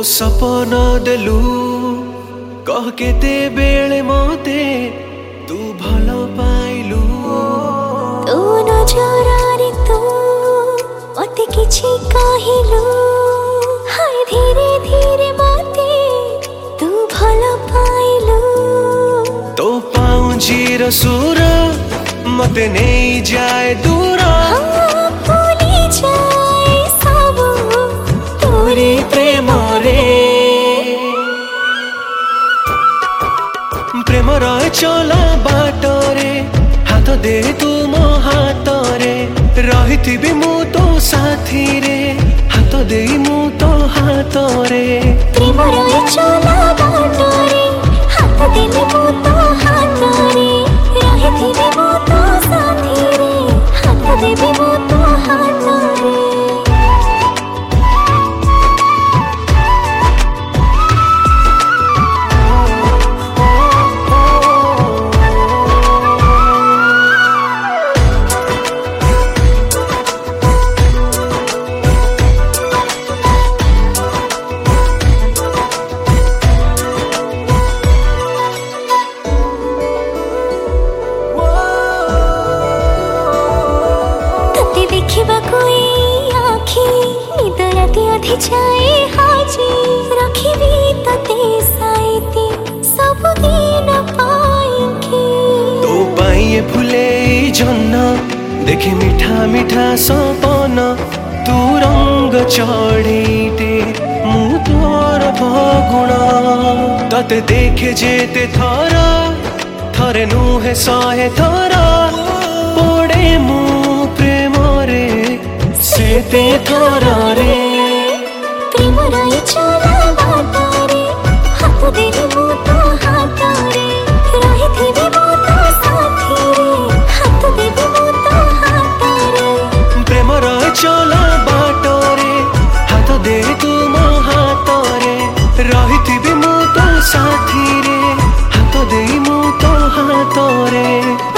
सपना देलु कह केते बेले मते तू भल पाइलु। तू नजरारे तू मते किछि कहिलु, हाय धीरे धीरे मते तू भल पाइलु। तो पाउंजीर सुर मते नहीं जाए दूर, भूली जाए सब तोरी प्रेम रे। प्रेम रह चला बाटरे हाथ दे तू मो हाथ रे, रही मु तो साथी रे हाथ दे मु तो हाथ रे। प्रेम रह चला बाटरे हाथ दे मु तो हाथ रे, रही मु तो साथी रे हाथ दे मु तो हाथ रे। देखिबा कोई आखी निद राति अधे जाए हाजी, रखिबी तते साइती सब दिन पाइकी। तो पाइए फुले जन्ना देखे मीठा मीठा सपन, तू रंग चढ़ीते मु तोर भगुण। तते देखे जेते थर थरे नुहे सहे थर, पड़े मु प्रेम रे सेते थर रे। प्रेम रही चला बाटरे हाथ देली मु तो हाथ रे, रही थी मु तो साथी रे हाथ देली मु तो हाथ रे। प्रेम रह चला बाटरे हाथ दे तू मो हाथ रे, रही मु तो साथी रे हाथ दे मु तो हाथ रे।